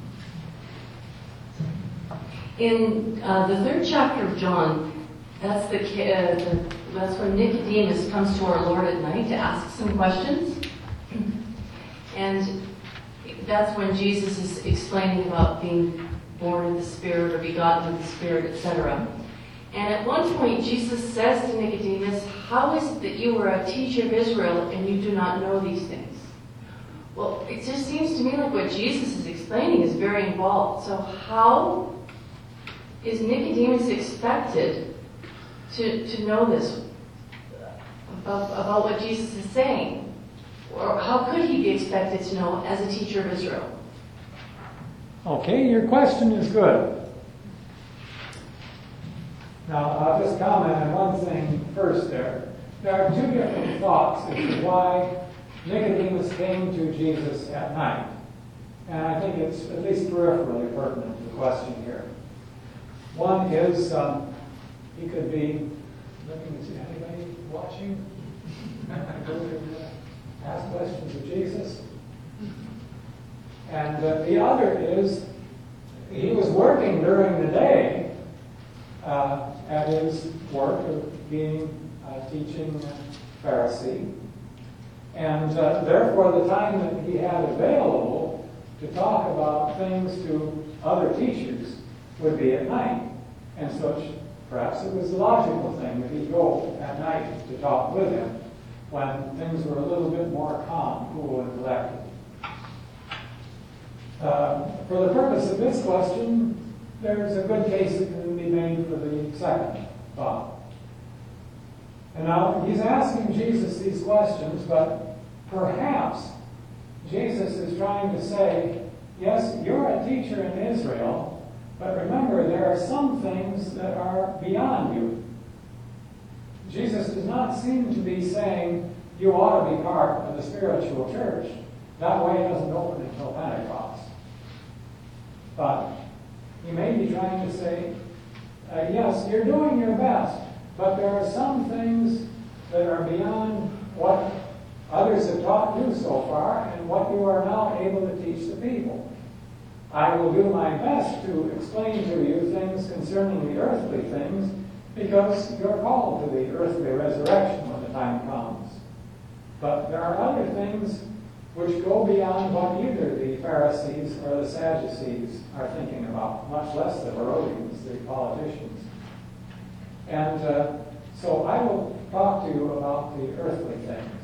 in uh, the third chapter of John, that's the, uh, the that's when Nicodemus comes to our Lord at night to ask some questions, and that's when Jesus is explaining about being born of the Spirit or begotten of the Spirit, et cetera. And at one point, Jesus says to Nicodemus, "How is it that you are a teacher of Israel and you do not know these things?" Well, it just seems to me like what Jesus is explaining is very involved. So how is Nicodemus expected to, to know this about, about what Jesus is saying? Or how could he be expected to know as a teacher of Israel? Okay, your question is good. Now, I'll just comment on one thing first there. There are two different thoughts as to why Nicodemus came to Jesus at night. And I think it's at least peripherally pertinent to the question here. One is um, he could be looking to see anybody watching, ask questions of Jesus. And uh, the other is he was working during the day uh, at his work of being a teaching Pharisee. And uh, therefore, the time that he had available to talk about things to other teachers would be at night. And so perhaps it was a logical thing that he'd go at night to talk with him when things were a little bit more calm, cool, and collected. Uh, for the purpose of this question, there's a good case that can be made for the second thought. And now, he's asking Jesus these questions, but perhaps Jesus is trying to say, yes, you're a teacher in Israel, but remember, there are some things that are beyond you. Jesus does not seem to be saying, you ought to be part of the spiritual church. That way it doesn't open until Pentecost. But he may be trying to say, uh, yes, you're doing your best, but there are some things that are beyond what others have taught you so far and what you are now able to teach the people. I will do my best to explain to you things concerning the earthly things because you're called to the earthly resurrection when the time comes. But there are other things which go beyond what either the Pharisees or the Sadducees are thinking about, much less the Herodians, the politicians. And uh, so I will talk to you about the earthly things.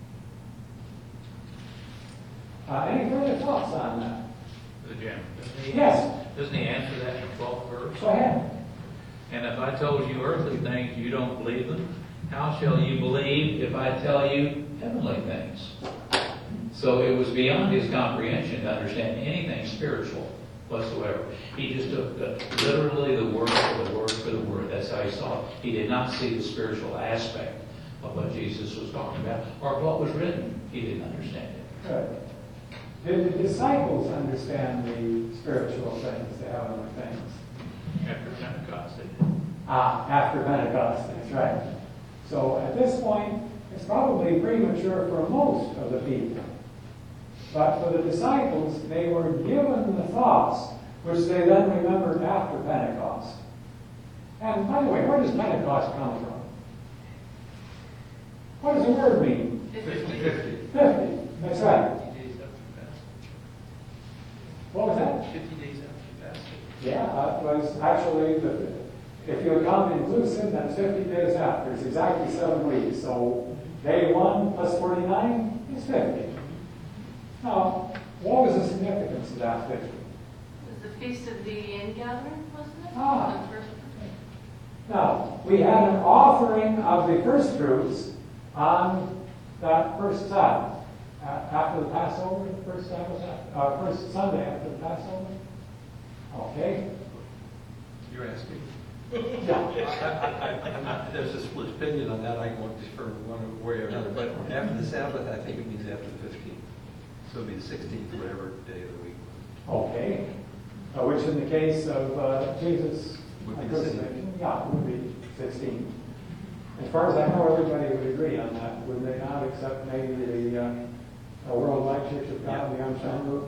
Uh, any further thoughts on that? Jim, doesn't he, Yes. doesn't he answer that in the twelfth verse? Go ahead. And if I told you earthly things, you don't believe them, how shall you believe if I tell you heavenly things? So it was beyond his comprehension to understand anything spiritual whatsoever. He just took the, literally the word for the word for the word. That's how he saw it. He did not see the spiritual aspect of what Jesus was talking about or what was written. He didn't understand it. Good. Did the disciples understand the spiritual things, the heavenly things? After Pentecost, they did. Ah, after Pentecost, that's right. So at this point, it's probably premature for most of the people. But for the disciples, they were given the thoughts, which they then remembered after Pentecost. And by the way, where does Pentecost come from? What does the word mean? Fifty. Fifty. Fifty, that's right. What was that? Fifty days after Passover. Yeah, uh, it was actually, the, if you count inclusive, that's fifty days after. It's exactly seven weeks. So day one plus forty-nine is fifty. Now, what was the significance of that fifty? It was the Feast of the Ingathering, wasn't it? Ah. The first Now, we had an offering of the first fruits on that first Sabbath. Uh, after the Passover, the first Sabbath, uh, first Sunday after the Passover. Okay. You're asking. Yeah. I, I, I'm not, there's a split opinion on that. I won't defer one way or another. But after the Sabbath, I think it means after the fifteenth. So it'll be the sixteenth, whatever day of the week. Okay. Uh, which in the case of uh, Jesus' Would be the crucifixion, yeah, it would be sixteen. As far as I know, everybody would agree on that, would they not, except maybe the uh, uh, Worldwide Church of God, the Armstrong Group?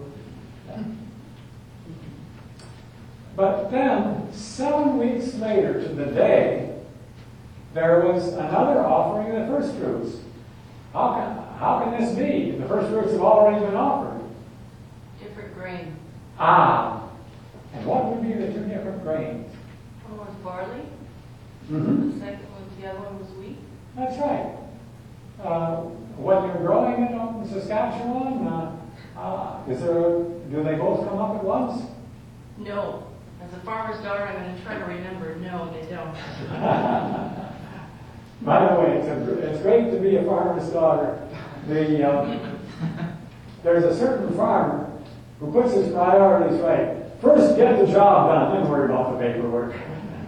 But then, seven weeks later to the day, there was another offering of the first fruits. How can, how can this be? The first fruits have already been offered. Different grain. Ah, and what would be the two different grains? One was barley. Mm-hmm. The second was, the other one was wheat. That's right. Uh, when you're growing it in Saskatchewan, uh, uh, is there? Do they both come up at once? No. As a farmer's daughter, I'm going to try to remember. No, they don't. By the way, it's, a, it's great to be a farmer's daughter. The, um, there's a certain farmer who puts his priorities right. First, get the job done, then worry about the paperwork.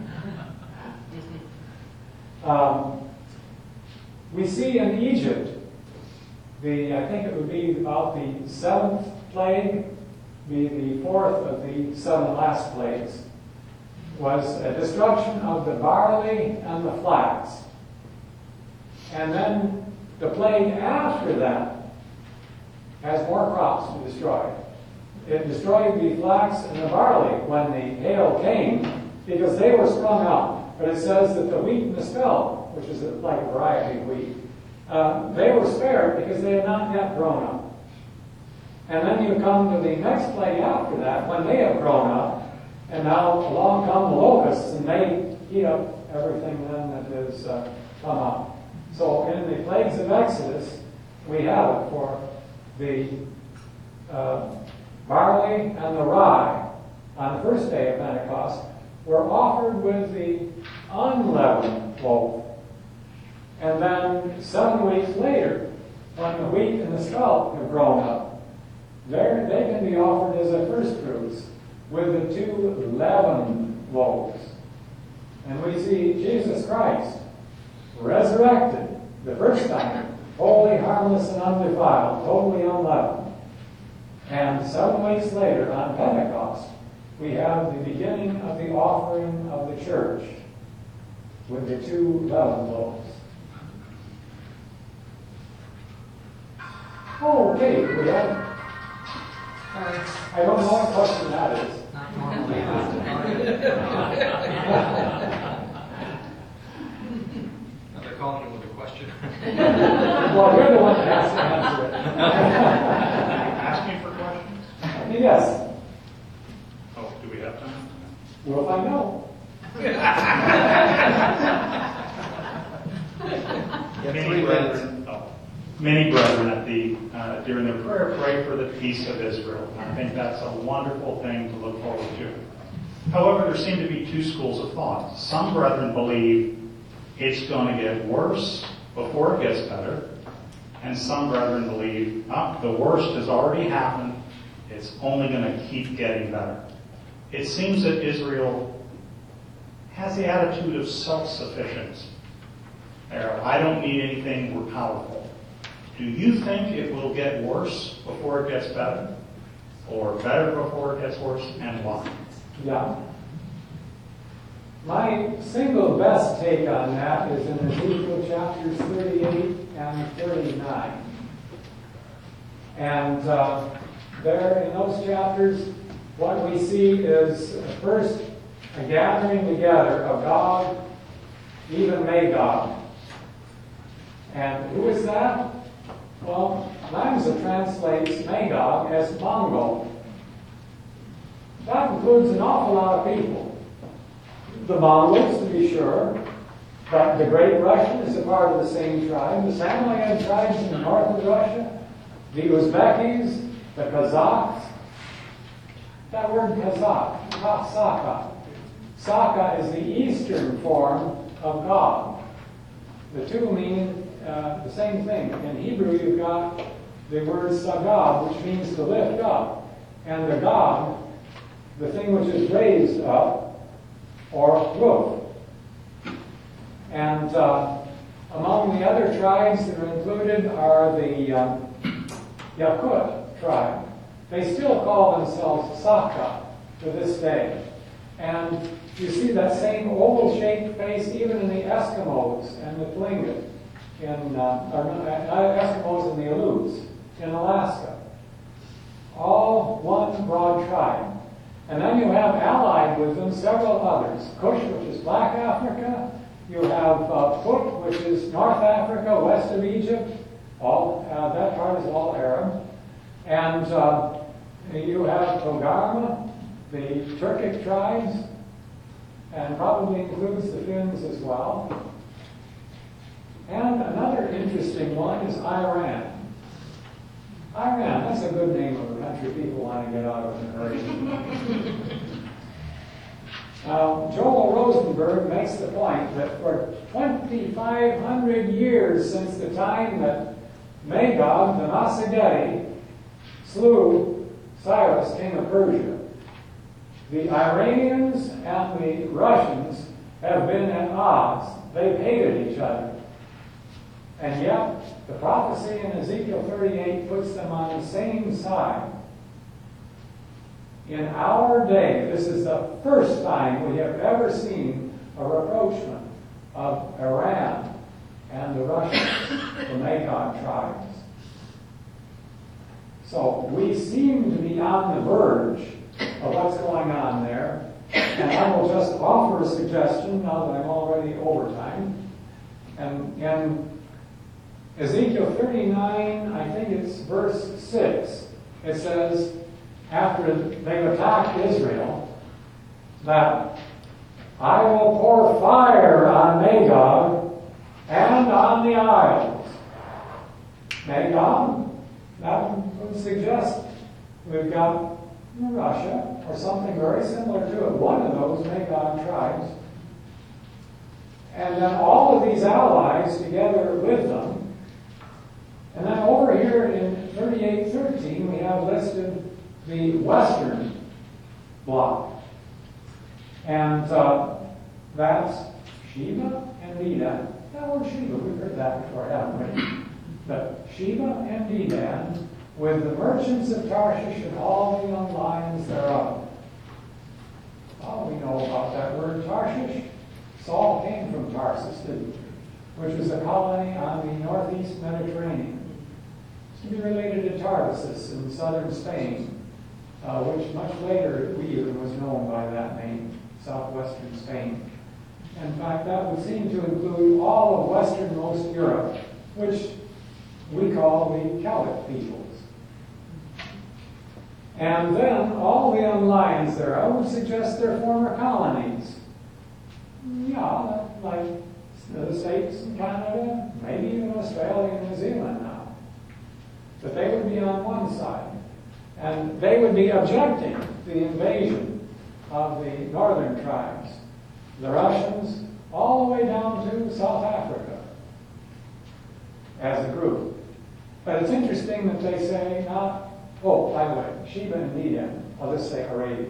um, we see in Egypt, the I think it would be about the seventh plague, be the fourth of the seven last plagues, was a destruction of the barley and the flax. And then the plague after that has more crops to destroy. It destroyed the flax and the barley when the hail came because they were sprung up. But it says that the wheat and the spelt, which is like a variety of wheat, uh, they were spared because they had not yet grown up. And then you come to the next plague after that when they have grown up, and now along come the locusts and they eat up everything then that has uh, come up. So in the plagues of Exodus, we have it for the uh, barley and the rye on the first day of Pentecost were offered with the unleavened loaf. And then seven weeks later, when the wheat and the spelt have grown up, there they can be offered as a first fruits with the two leavened loaves. And we see Jesus Christ resurrected the first time, holy, harmless, and undefiled, totally unleavened. And seven weeks later, on Pentecost, we have the beginning of the offering of the church with the two leavened loaves. Oh, okay, we have. I don't know what question that is. Not normally. They're calling you with a question. Well, you're the one that has to answer it. Ask me for questions? Yes. Oh, do we have time? We'll find out. Many brethren, oh, many brethren at the uh, during the prayer pray for the peace of Israel. And I think that's a wonderful thing to look forward to. However, there seem to be two schools of thought. Some brethren believe it's going to get worse before it gets better, and some brethren believe oh, the worst has already happened. It's only going to keep getting better. It seems that Israel has the attitude of self-sufficiency. I don't need anything, we're powerful. Do you think it will get worse before it gets better? Or better before it gets worse, and why? Yeah. My single best take on that is in Ezekiel chapters thirty-eight and thirty-nine. And uh, there in those chapters, what we see is first a gathering together of God, even Magog. And who is that? Well, Lamsa translates Magog as Mongol. That includes an awful lot of people. The Mongols, to be sure, but the Great Russian is a part of the same tribe. The Samoyed tribes in the north of Russia, the Uzbekis, the Kazakhs. That word Kazakh, Saka. Saka is the eastern form of God. The two mean uh, the same thing. In Hebrew, you've got the word sagab, which means to lift up, and the God, the thing which is raised up, or roof. And uh, among the other tribes that are included are the um, Yakut tribe. They still call themselves Saka to this day. And You see that same oval-shaped face even in the Eskimos and the Tlingit, in, uh, or uh, Eskimos and the Aleuts in Alaska. All one broad tribe. And then you have allied with them several others. Kush, which is Black Africa. You have uh, Put, which is North Africa, west of Egypt. All uh, that part is all Arab. And uh, you have Togarma, the Turkic tribes, and probably includes the Finns as well. And another interesting one is Iran. Iran, that's a good name of a country people want to get out of in a hurry. Now, Joel Rosenberg makes the point that for twenty-five hundred years since the time that Magog, the Massageti, slew Cyrus, king of Persia, the Iranians and the Russians have been at odds. They've hated each other. And yet, the prophecy in Ezekiel thirty-eight puts them on the same side. In our day, this is the first time we have ever seen a rapprochement of Iran and the Russians, the Magog tribes. So we seem to be on the verge of what's going on there. And I will just offer a suggestion now that I'm already over time. And in Ezekiel thirty-nine, I think it's verse six, it says, after they've attacked Israel, that I will pour fire on Magog and on the isles. Magog, that would suggest we've got Russia, or something very similar to it, one of those Magog tribes. And then all of these allies together with them. And then over here in thirty-eight thirteen, we have listed the Western Bloc. And uh, that's Sheba and Dedan. That word Sheba, we've heard that before, haven't we? But Sheba and Dedan, with the merchants of Tarshish and all the young lions thereof. Oh, we know about that word Tarshish. Saul came from Tarsus, didn't he? Which was a colony on the northeast Mediterranean. It's to be related to Tarsus in southern Spain, uh, which much later even was known by that name, southwestern Spain. In fact, that would seem to include all of westernmost Europe, which we call the Celtic peoples. And then all the young lions there, I would suggest they're former colonies. Yeah, like the States and Canada, maybe even Australia and New Zealand now. But they would be on one side. And they would be objecting to the invasion of the northern tribes, the Russians, all the way down to South Africa as a group. But it's interesting that they say not, oh, by the way, Sheba and Dedan, I'll just say Arabia.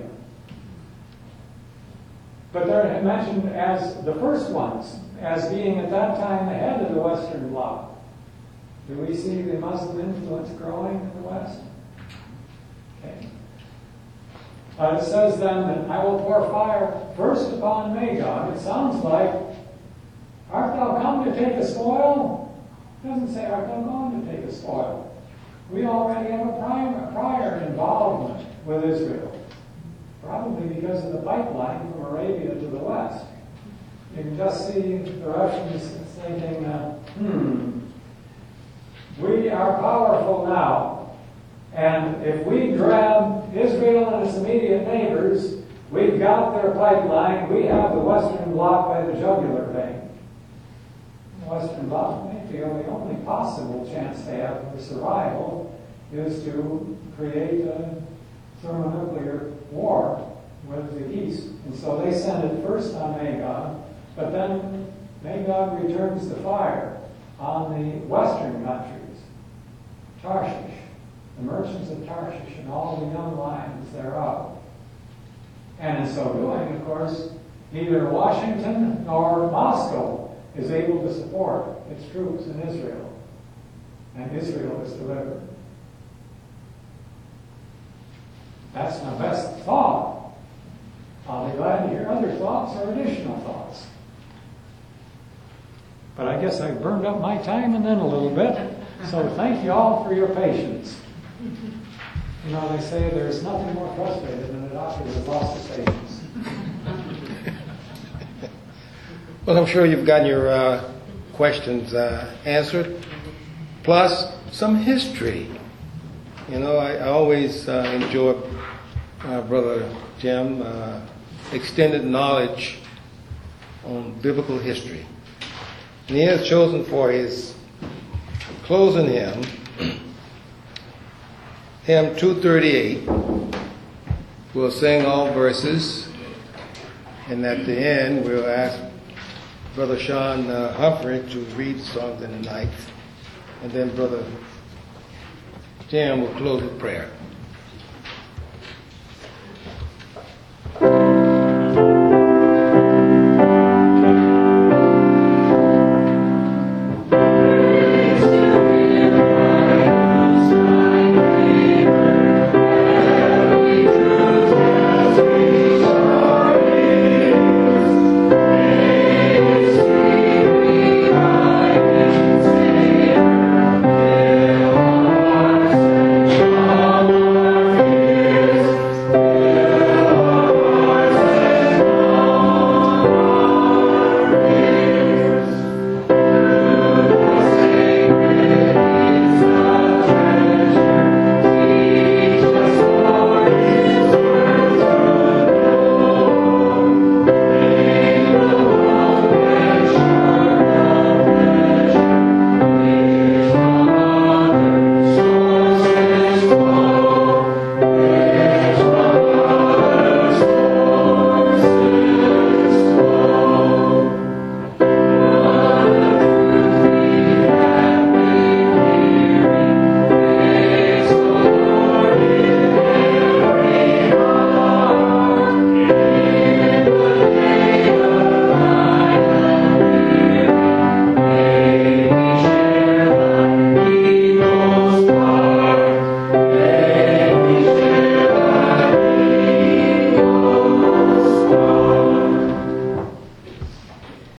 But they're mentioned as the first ones, as being at that time the head of the Western Bloc. Do we see the Muslim influence growing in the West? Okay. Uh, it says then that I will pour fire first upon Magog. It sounds like, art thou come to take a spoil? It doesn't say, art thou going to take a spoil? We already have a prior, prior involvement with Israel. Probably because of the pipeline from Arabia to the west. You can just see the Russians thinking, uh, hmm, we are powerful now. And if we grab Israel and its immediate neighbors, we've got their pipeline, we have the Western Bloc by the jugular vein. The Western Bloc may feel the only possible chance they have for survival is to create a thermonuclear war with the East. And so they send it first on Magog, but then Magog returns the fire on the western countries, Tarshish, the merchants of Tarshish, and all the young lions thereof. And in so doing, of course, neither Washington nor Moscow is able to support its troops in Israel. And Israel is delivered. That's my best thought of glad to hear other thoughts or additional thoughts. But I guess I burned up my time and then a little bit. So thank you all for your patience. You know, they say there's nothing more frustrating than a doctor who has lost his patience. Well, I'm sure you've gotten your uh, questions uh, answered, plus some history. You know, I, I always uh, enjoy uh, Brother Jim uh, extended knowledge on biblical history. And he has chosen for his closing hymn, hymn two thirty-eight. We'll sing all verses, and at the end we'll ask Brother Sean uh, Humphrey to read the songs in the night, and then Brother Jim will close with prayer.